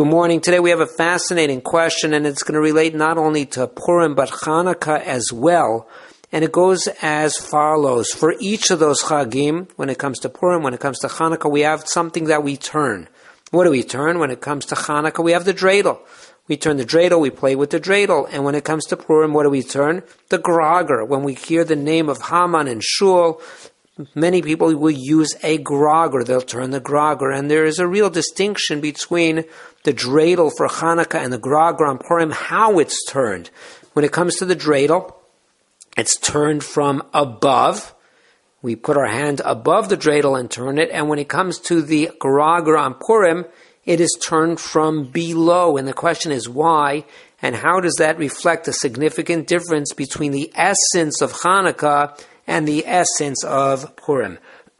Good morning. Today we have a fascinating question, and it's going to relate not only to Purim but Hanukkah as well. And it goes as follows. For each of those Chagim, when it comes to Purim, when it comes to Hanukkah, we have something that we turn. What do we turn? When it comes to Hanukkah, we have the dreidel. We turn the dreidel, we play with the dreidel. And when it comes to Purim, what do we turn? The grogger. When we hear the name of Haman and Shul, many people will use a grogger. They'll turn the grogger. And there is a real distinction between the dreidel for Hanukkah and the grogger on Purim, how it's turned. When it comes to the dreidel, it's turned from above. We put our hand above the dreidel and turn it. And when it comes to the grogger on Purim, it is turned from below. And the question is why? And how does that reflect a significant difference between the essence of Hanukkah and the essence of Purim?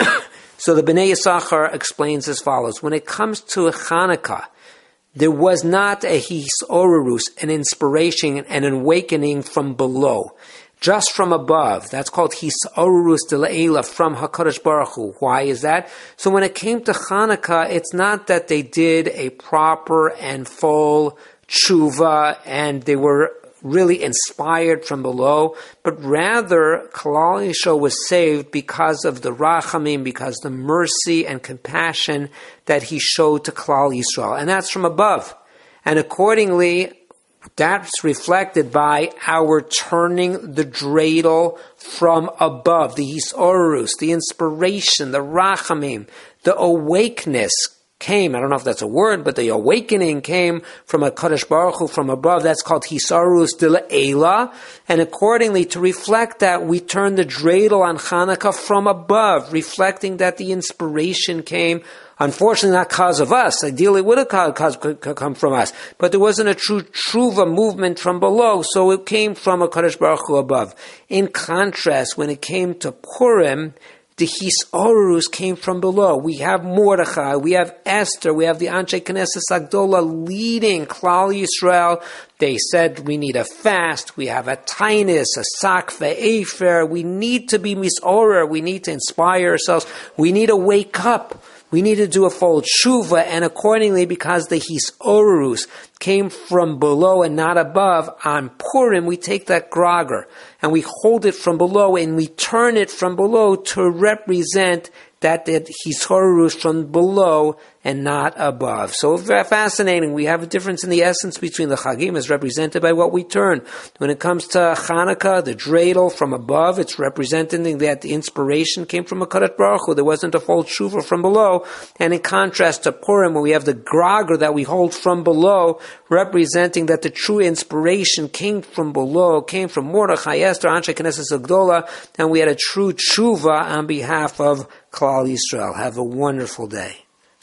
So the Bnei Yisachar explains as follows. When it comes to Hanukkah, there was not a hisorurus, an inspiration, and an awakening from below. Just from above. That's called hisorurus de la'ela, from HaKadosh Baruch Hu. Why is that? So when it came to Hanukkah, it's not that they did a proper and full tshuva and they were really inspired from below, but rather Klal Yisrael was saved because of the rachamim, because the mercy and compassion that he showed to Klal Yisrael. And that's from above. And accordingly, that's reflected by our turning the dreidel from above, the hisorurus, the inspiration, the rachamim, the awakeness came. I don't know if that's a word, but the awakening came from a Kadosh Baruch Hu from above. That's called hisorurus de la'ela. And accordingly, to reflect that, we turn the dreidel on Hanukkah from above, reflecting that the inspiration came. Unfortunately, not because of us. Ideally, it would have come from us. But there wasn't a true tshuva movement from below, so it came from a Kadosh Baruch Hu above. In contrast, when it came to Purim, the hisorurus came from below. We have Mordechai, we have Esther, we have the Anshe Knesset Agdola leading Klal Yisrael. They said we need a fast, we have a tainus, a sakve, efer. We need to be misorer, we need to inspire ourselves, we need to wake up. We need to do a full tshuva, and accordingly, because the hisorurus came from below and not above, on Purim we take that grogger and we hold it from below and we turn it from below to represent that hisorurus from below and not above. So very fascinating. We have a difference in the essence between the Chagim as represented by what we turn. When it comes to Hanukkah, the dreidel from above, it's representing that the inspiration came from a Kadosh Baruch Hu. There wasn't a full tshuva from below. And in contrast to Purim, where we have the grogger that we hold from below, representing that the true inspiration came from below, came from Mordechai, Esther, Anshe Knesset Agdola, and we had a true tshuva on behalf of Klal Yisrael. Have a wonderful day.